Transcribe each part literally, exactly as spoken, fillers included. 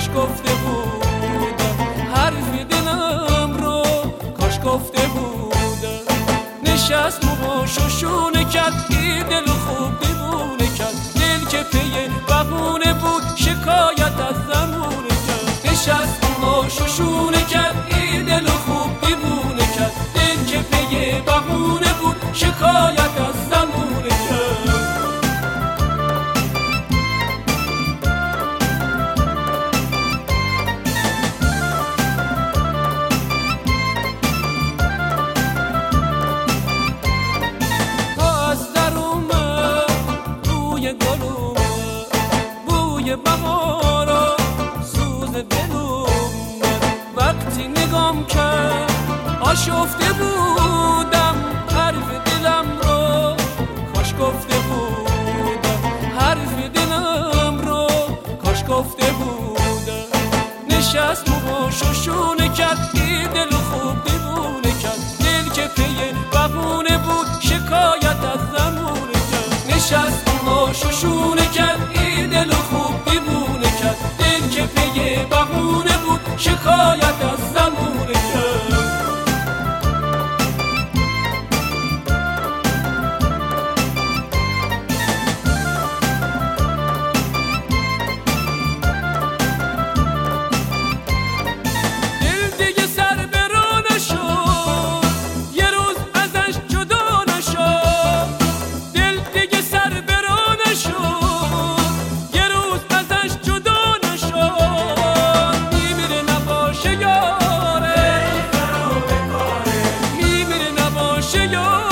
کاش گفته بودم حرف دلم رو، کاش گفته بودم. نشست موهاشو شونه کرد، این دل خوب دیوونه کرد، دل که پی بهونه بود شکایت از زمونه کرد. نشست موهاشو شونه کرد، این دل خوب دیوونه کرد، دل که پی بهونه بود شکایت از زمونه کرد. بوی بهارا سوز دلم، وقتی نگام کرد آشفته بودم حرف دلم رو، کاش گفته بودم حرف دلم رو، کاش گفته بودم. نشست موهاشو شونه کرد، این دل خوب دیوونه کرد، دل که پی بهونه بود شکایت از زمونه کرد. نشست موهاشو شونه کرد، این دل خوب دیوونه کرد، دل که پی بهونه بود شکایت از زمونه کرد. دل دیگه سر به راه نشد، یه روز ازش جدا نشد. دل دیگه سر به راه نشد، یه روز ازش جدا نشد. میمیره نباشه یارش، میمیره نباشه یارش.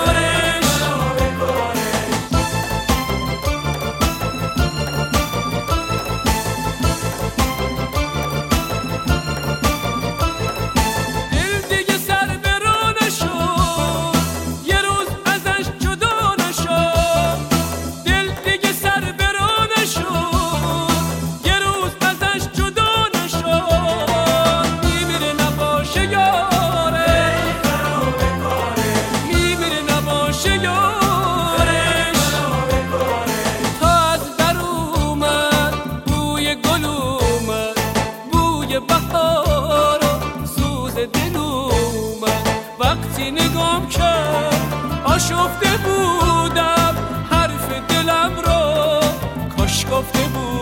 دل دیگه سر به راه نشد، یه روز ازش جدا نشد. دل دیگه سر به راه نشد، یه روز ازش جدا نشد. میمیره نباشه یارش، میمیره نباشه یارش. تا از در اومد بوی گل اومد، بوی بهار و سوز دل اومد. وقتی نگام کرد آشفته بودم حرف دلم رو، کاش گفته بود